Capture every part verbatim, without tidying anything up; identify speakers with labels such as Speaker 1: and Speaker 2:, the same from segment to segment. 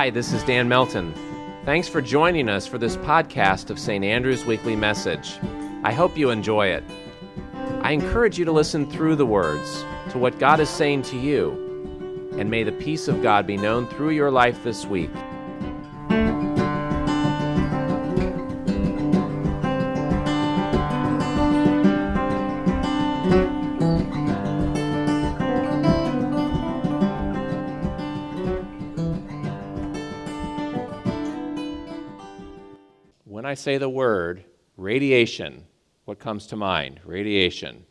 Speaker 1: Hi, this is Dan Melton. Thanks for joining us for this podcast of Saint Andrew's Weekly Message. I hope you enjoy it. I encourage you to listen through the words to what God is saying to you, and may the peace of God be known through your life this week. When I say the word radiation, what comes to mind? Radiation.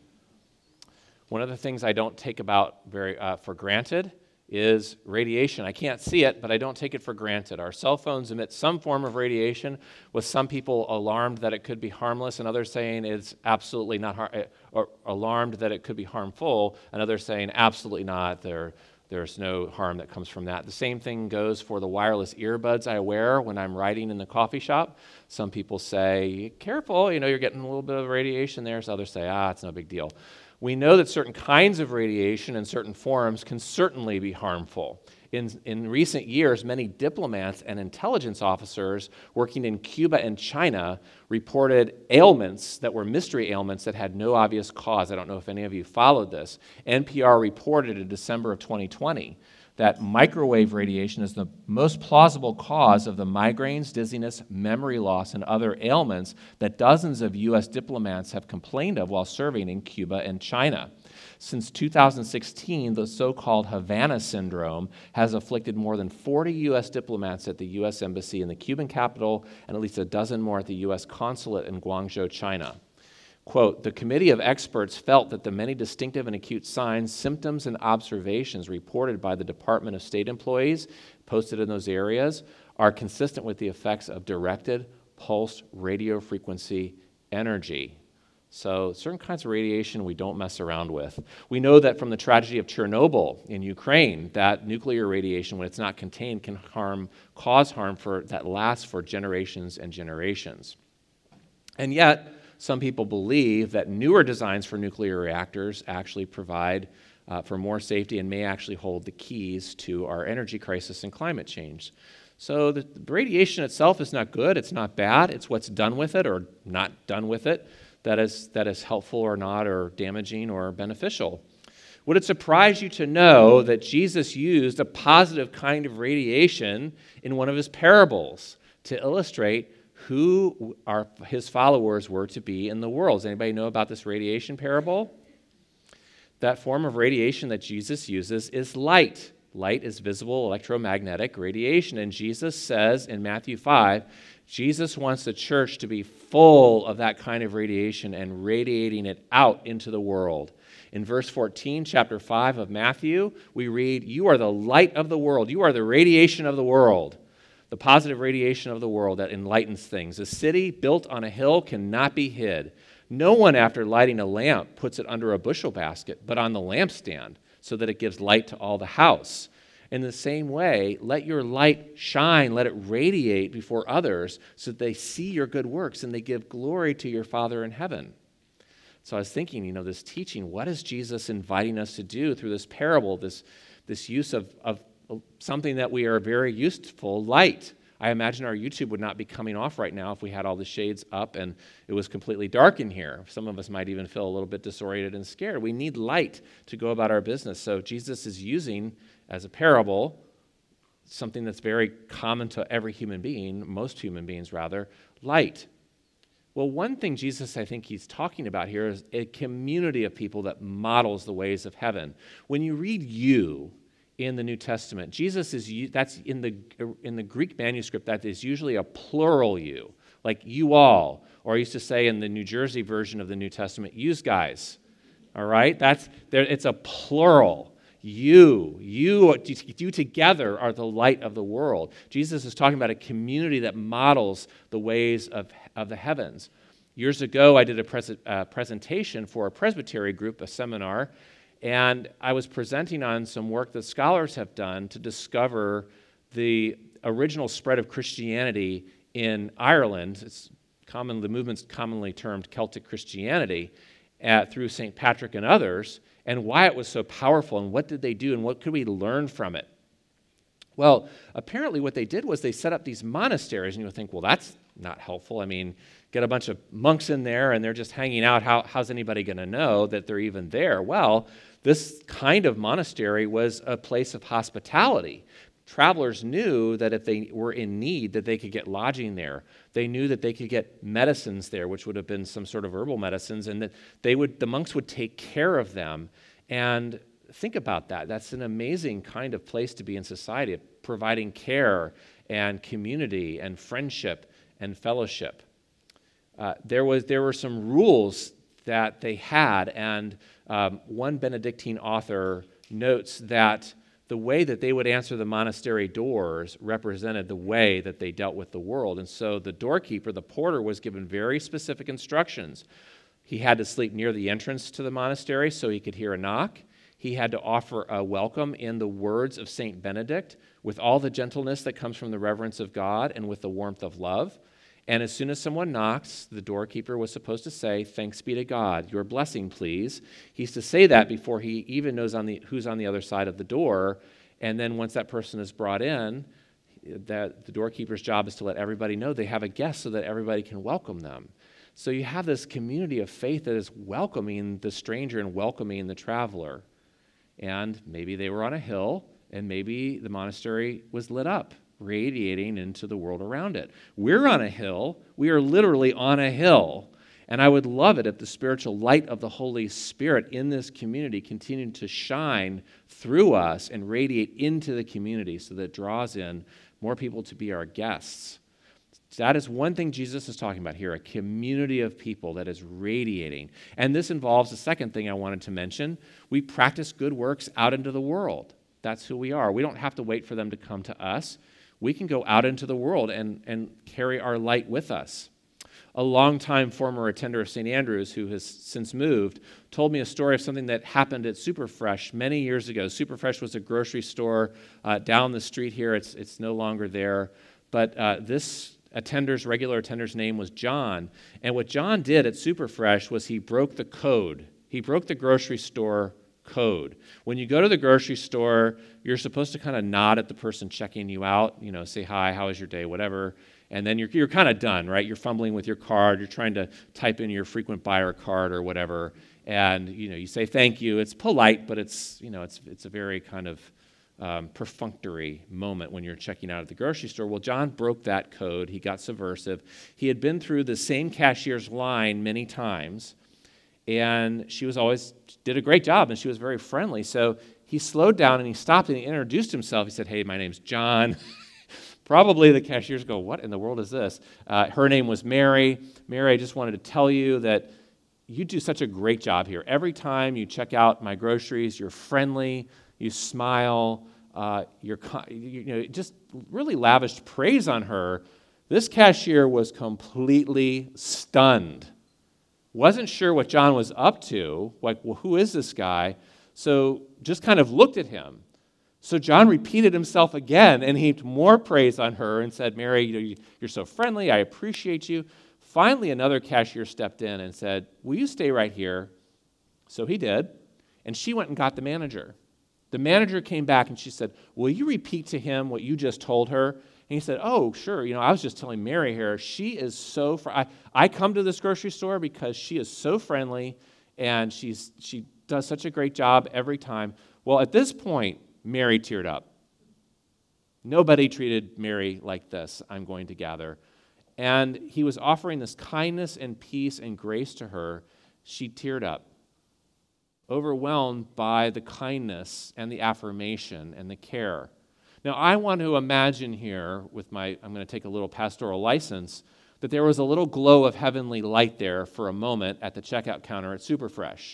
Speaker 1: One of the things I don't take about very uh, for granted is radiation. I can't see it, but I don't take it for granted. Our cell phones emit some form of radiation, with some people alarmed that it could be harmless, and others saying it's absolutely not, har- or alarmed that it could be harmful, and others saying absolutely not. They're There's no harm that comes from that. The same thing goes for the wireless earbuds I wear when I'm writing in the coffee shop. Some people say, careful, you know, you're getting a little bit of radiation there. So others say, ah, it's no big deal. We know that certain kinds of radiation in certain forms can certainly be harmful. In, in recent years, many diplomats and intelligence officers working in Cuba and China reported ailments that were mystery ailments that had no obvious cause. I don't know if any of you followed this. N P R reported in December of twenty twenty that microwave radiation is the most plausible cause of the migraines, dizziness, memory loss, and other ailments that dozens of U S diplomats have complained of while serving in Cuba and China. Since two thousand sixteen, the so-called Havana syndrome has afflicted more than forty U S diplomats at the U S Embassy in the Cuban capital and at least a dozen more at the U S consulate in Guangzhou, China. Quote, the committee of experts felt that the many distinctive and acute signs, symptoms, and observations reported by the Department of State employees posted in those areas are consistent with the effects of directed pulse radio frequency energy. So certain kinds of radiation we don't mess around with. We know that from the tragedy of Chernobyl in Ukraine, that nuclear radiation, when it's not contained, can harm, cause harm for, that lasts for generations and generations. And yet, some people believe that newer designs for nuclear reactors actually provide uh, for more safety and may actually hold the keys to our energy crisis and climate change. So the radiation itself is not good, it's not bad, it's what's done with it or not done with it that is, that is helpful or not, or damaging or beneficial. Would it surprise you to know that Jesus used a positive kind of radiation in one of his parables to illustrate who our, his followers were to be in the world? Does anybody know about this radiation parable? That form of radiation that Jesus uses is light. Light is visible electromagnetic radiation, and Jesus says in Matthew five, Jesus wants the church to be full of that kind of radiation and radiating it out into the world. In verse fourteen, chapter five of Matthew, we read, you are the light of the world. You are the radiation of the world. The positive radiation of the world that enlightens things. A city built on a hill cannot be hid. No one, after lighting a lamp, puts it under a bushel basket, but on the lampstand, so that it gives light to all the house. In the same way, let your light shine, let it radiate before others, so that they see your good works and they give glory to your Father in heaven. So I was thinking, you know, this teaching, what is Jesus inviting us to do through this parable, this, this use of, of something that we are very useful, light. I imagine our YouTube would not be coming off right now if we had all the shades up and it was completely dark in here. Some of us might even feel a little bit disoriented and scared. We need light to go about our business. So Jesus is using, as a parable, something that's very common to every human being, most human beings rather, light. Well, one thing Jesus, I think he's talking about here is a community of people that models the ways of heaven. When you read you, in the New Testament, Jesus is, that's in the in the Greek manuscript, that is usually a plural you, like you all, or I used to say in the New Jersey version of the New Testament, yous guys, all right? That's there. It's a plural. You, you, you together are the light of the world. Jesus is talking about a community that models the ways of, of the heavens. Years ago, I did a pres- uh, presentation for a Presbytery group, a seminar, and I was presenting on some work that scholars have done to discover the original spread of Christianity in Ireland. It's common, the movement's commonly termed Celtic Christianity, at, through Saint Patrick and others, and why it was so powerful, and what did they do, and what could we learn from it. Well, apparently what they did was they set up these monasteries, and you would think, well, that's not helpful. I mean, get a bunch of monks in there, and they're just hanging out. How, how's anybody going to know that they're even there? Well, this kind of monastery was a place of hospitality. Travelers knew that if they were in need, that they could get lodging there. They knew that they could get medicines there, which would have been some sort of herbal medicines, and that they would, the monks would take care of them. And think about that. That's an amazing kind of place to be in society, providing care and community and friendship and fellowship. Uh, there was there were some rules that they had, and um, one Benedictine author notes that the way that they would answer the monastery doors represented the way that they dealt with the world. And so the doorkeeper, the porter, was given very specific instructions. He had to sleep near the entrance to the monastery so he could hear a knock. He had to offer a welcome in the words of Saint Benedict, with all the gentleness that comes from the reverence of God and with the warmth of love. And as soon as someone knocks, the doorkeeper was supposed to say, "Thanks be to God, your blessing, please." He's to say that before he even knows on the, who's on the other side of the door. And then once that person is brought in, that the doorkeeper's job is to let everybody know they have a guest so that everybody can welcome them. So you have this community of faith that is welcoming the stranger and welcoming the traveler. And maybe they were on a hill, and maybe the monastery was lit up, radiating into the world around it. We're on a hill. We are literally on a hill. And I would love it if the spiritual light of the Holy Spirit in this community continued to shine through us and radiate into the community so that it draws in more people to be our guests. That is one thing Jesus is talking about here, a community of people that is radiating. And this involves the second thing I wanted to mention. We practice good works out into the world. That's who we are. We don't have to wait for them to come to us. We can go out into the world and, and carry our light with us. A longtime former attender of Saint Andrews, who has since moved, told me a story of something that happened at Superfresh many years ago. Superfresh was a grocery store uh, down the street here. It's, it's no longer there. But uh, this attender's, regular attender's name was John. And what John did at Superfresh was he broke the code. He broke the grocery store code. When you go to the grocery store, you're supposed to kind of nod at the person checking you out, you know, say, "Hi, how was your day?" whatever. And then you're you're kind of done, right? You're fumbling with your card. You're trying to type in your frequent buyer card or whatever. And, you know, you say thank you. It's polite, but it's, you know, it's it's a very kind of um, perfunctory moment when you're checking out at the grocery store. Well, John broke that code. He got subversive. He had been through the same cashier's line many times, and she was always did a great job, and she was very friendly. So he slowed down and he stopped and he introduced himself. He said, "Hey, my name's John." Probably the cashiers go, "What in the world is this?" Uh, her name was Mary. "Mary, I just wanted to tell you that you do such a great job here. Every time you check out my groceries, you're friendly, you smile, uh, you're you know just really lavished praise on her." This cashier was completely stunned. Wasn't sure what John was up to. Like, well, who is this guy? So just kind of looked at him. So John repeated himself again and heaped more praise on her and said, "Mary, you know, you're so friendly. I appreciate you." Finally, another cashier stepped in and said, "Will you stay right here?" So he did, and she went and got the manager. The manager came back and she said, "Will you repeat to him what you just told her?" And he said, "Oh, sure. You know, I was just telling Mary here, she is so, fr- I, I come to this grocery store because she is so friendly and she's she does such a great job every time." Well, at this point, Mary teared up. Nobody treated Mary like this, I'm going to gather. And he was offering this kindness and peace and grace to her. She teared up, overwhelmed by the kindness and the affirmation and the care. Now, I want to imagine here, with my, I'm going to take a little pastoral license, that there was a little glow of heavenly light there for a moment at the checkout counter at Superfresh,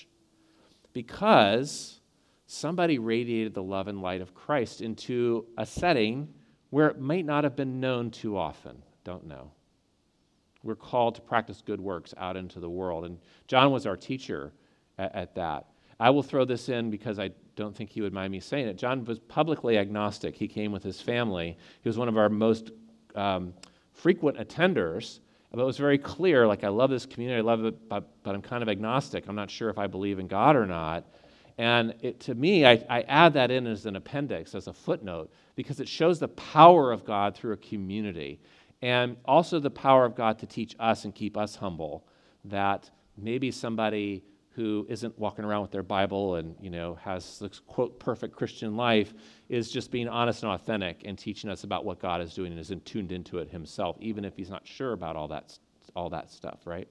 Speaker 1: because somebody radiated the love and light of Christ into a setting where it might not have been known too often. Don't know. We're called to practice good works out into the world, and John was our teacher at, at that. I will throw this in because I don't think he would mind me saying it. John was publicly agnostic. He came with his family. He was one of our most um, frequent attenders, but it was very clear, like, I love this community, I love it, but, but I'm kind of agnostic. I'm not sure if I believe in God or not. And it, to me, I, I add that in as an appendix, as a footnote, because it shows the power of God through a community, and also the power of God to teach us and keep us humble, that maybe somebody who isn't walking around with their Bible and, you know, has this, quote, perfect Christian life is just being honest and authentic and teaching us about what God is doing and isn't tuned into it himself, even if he's not sure about all that, all that stuff, right?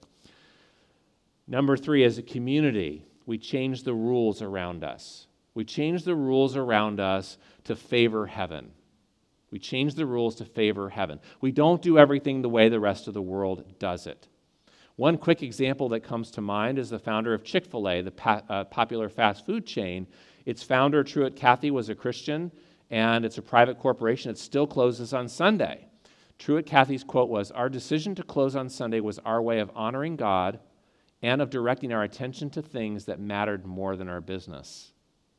Speaker 1: Number three, as a community, we change the rules around us. We change the rules around us to favor heaven. We change the rules to favor heaven. We don't do everything the way the rest of the world does it. One quick example that comes to mind is the founder of Chick-fil-A, the pa- uh, popular fast food chain. Its founder, Truett Cathy, was a Christian, and it's a private corporation. It still closes on Sunday. Truett Cathy's quote was, "Our decision to close on Sunday was our way of honoring God and of directing our attention to things that mattered more than our business."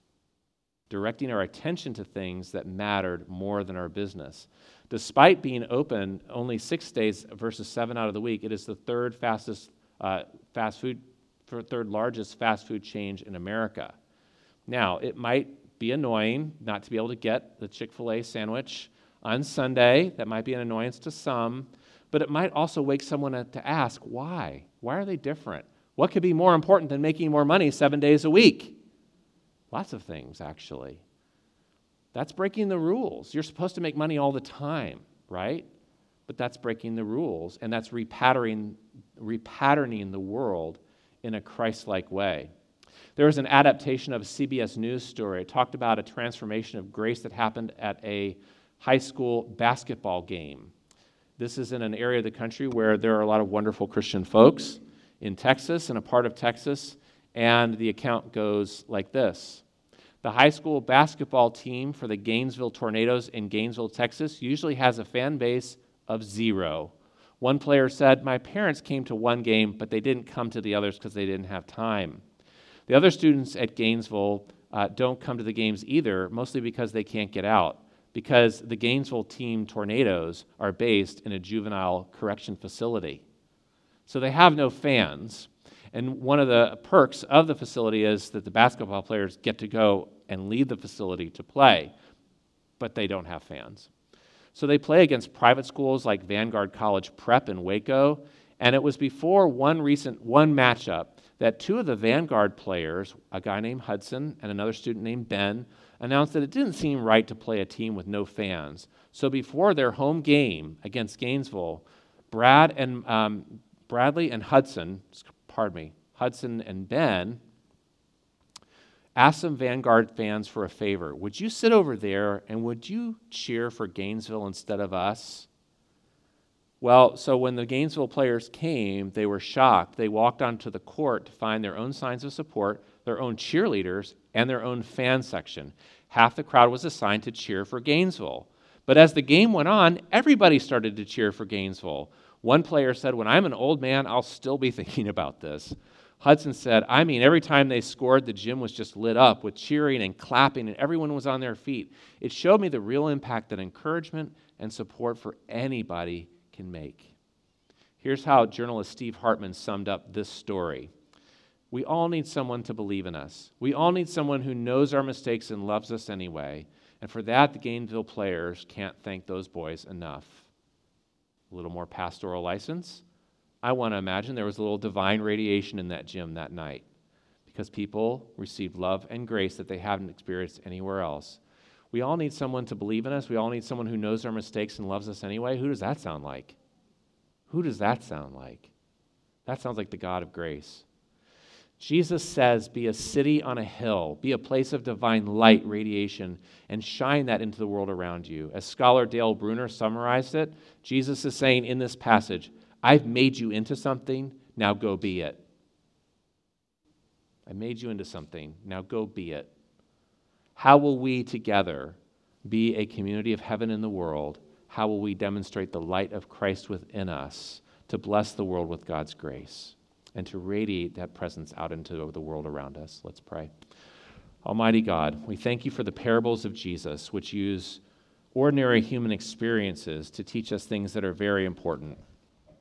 Speaker 1: Directing our attention to things that mattered more than our business. Despite being open only six days versus seven out of the week, it is the third fastest uh, fast food, third largest fast food chain in America. Now, it might be annoying not to be able to get the Chick-fil-A sandwich on Sunday. That might be an annoyance to some, but it might also wake someone up to ask, why? Why are they different? What could be more important than making more money seven days a week? Lots of things, actually. That's breaking the rules. You're supposed to make money all the time, right? But that's breaking the rules, and that's repatterning, repatterning the world in a Christ-like way. There was an adaptation of a C B S News story. It talked about a transformation of grace that happened at a high school basketball game. This is in an area of the country where there are a lot of wonderful Christian folks in Texas, in a part of Texas, and the account goes like this. The high school basketball team for the Gainesville Tornadoes in Gainesville, Texas, usually has a fan base of zero. One player said, "My parents came to one game, but they didn't come to the others because they didn't have time." The other students at Gainesville uh, don't come to the games either, mostly because they can't get out, because the Gainesville team Tornadoes are based in a juvenile correction facility. So they have no fans. And one of the perks of the facility is that the basketball players get to go and leave the facility to play, but they don't have fans. So they play against private schools like Vanguard College Prep in Waco, and it was before one recent one matchup that two of the Vanguard players, a guy named Hudson and another student named Ben, announced that it didn't seem right to play a team with no fans. So before their home game against Gainesville, Brad and um, Bradley and Hudson, pardon me, Hudson and Ben asked some Vanguard fans for a favor. Would you sit over there and would you cheer for Gainesville instead of us? Well, so when the Gainesville players came, they were shocked. They walked onto the court to find their own signs of support, their own cheerleaders, and their own fan section. Half the crowd was assigned to cheer for Gainesville. But as the game went on, everybody started to cheer for Gainesville. One player said, "When I'm an old man, I'll still be thinking about this." Hudson said, "I mean, every time they scored, the gym was just lit up with cheering and clapping, and everyone was on their feet. It showed me the real impact that encouragement and support for anybody can make." Here's how journalist Steve Hartman summed up this story. We all need someone to believe in us. We all need someone who knows our mistakes and loves us anyway. And for that, the Gainesville players can't thank those boys enough. A little more pastoral license. I want to imagine there was a little divine radiation in that gym that night because people received love and grace that they haven't experienced anywhere else. We all need someone to believe in us. We all need someone who knows our mistakes and loves us anyway. Who does that sound like? Who does that sound like? That sounds like the God of grace. Jesus says, be a city on a hill, be a place of divine light, radiation, and shine that into the world around you. As scholar Dale Bruner summarized it, Jesus is saying in this passage, I've made you into something, now go be it. I made you into something, now go be it. How will we together be a community of heaven in the world? How will we demonstrate the light of Christ within us to bless the world with God's grace and to radiate that presence out into the world around us? Let's pray. Almighty God, we thank you for the parables of Jesus, which use ordinary human experiences to teach us things that are very important.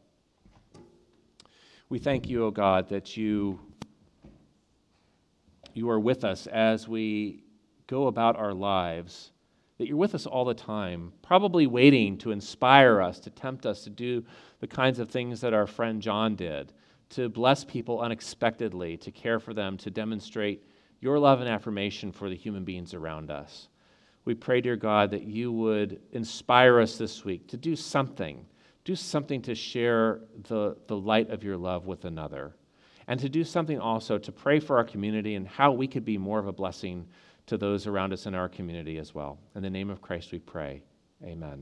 Speaker 1: We thank you, O God, that you you are with us as we go about our lives, that you're with us all the time, probably waiting to inspire us, to tempt us to do the kinds of things that our friend John did, to bless people unexpectedly, to care for them, to demonstrate your love and affirmation for the human beings around us. We pray, dear God, that you would inspire us this week to do something, do something to share the, the light of your love with another, and to do something also to pray for our community and how we could be more of a blessing to those around us in our community as well. In the name of Christ we pray. Amen.